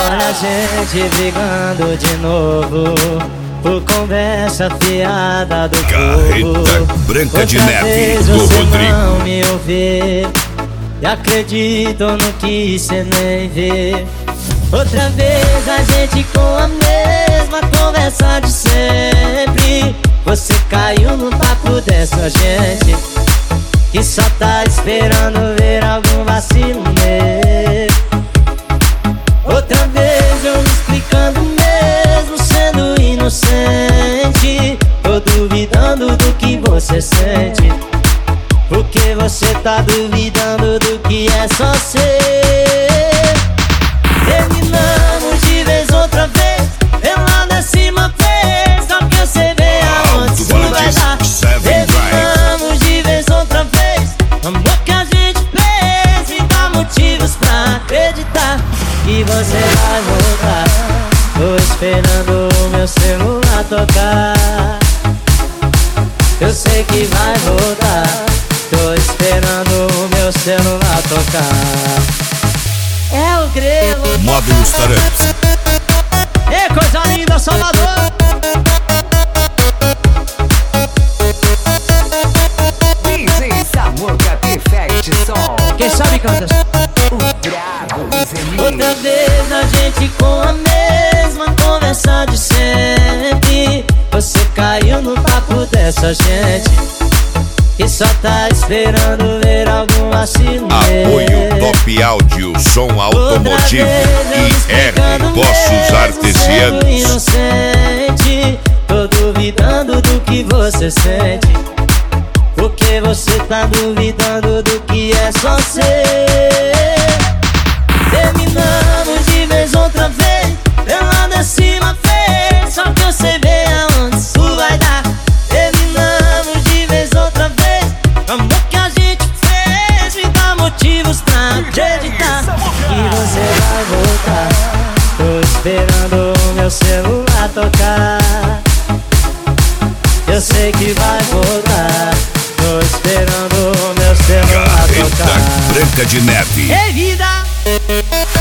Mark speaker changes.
Speaker 1: Olha a gente brigando de novo por conversa fiada do
Speaker 2: Carreta Branca de Neve do
Speaker 1: você
Speaker 2: Rodrigo.
Speaker 1: Não me ouvir e acredito no que cê nem vê. Outra vez a gente com a mesma conversa de sempre. Você caiu no papo dessa gente que só tá esperando ver algum vacilo meu. Outra vez eu me explicando mesmo sendo inocente. Tô duvidando do que você sente, porque você tá duvidando do que é só ser. Terminamos de vez outra vez, pela 10ª vez, só que você vê aonde isso vai dar. Terminamos de vez outra vez, amor que a gente fez me dá motivos pra acreditar que você vai voltar. Tô esperando o meu celular tocar, eu sei que vai voltar. Tô esperando o meu celular tocar. É o grelo.
Speaker 2: Módulo Startups.
Speaker 1: É coisa linda, Salvador.
Speaker 3: DJ Samuca Perfect Som.
Speaker 1: Quem sabe canta. Outra vez a gente com a mesma conversa de sempre. Você caiu no papo dessa gente que só tá esperando ver algum vacilo.
Speaker 2: Apoio Top Áudio, som automotivo e R Poços Artesianos.
Speaker 1: Inocente, tô duvidando do que você sente, porque você tá duvidando do que é só ser. Terminamos de vez outra vez, pela 10ª vez, só que você vê aonde isso vai dar. Terminamos de vez outra vez, amor que a gente fez me dá motivos pra acreditar que você vai voltar. Tô esperando o meu celular tocar, eu sei que vai voltar. Tô esperando o meu celular
Speaker 2: Carreta
Speaker 1: tocar.
Speaker 2: Branca de Neve.
Speaker 1: Ei, vida!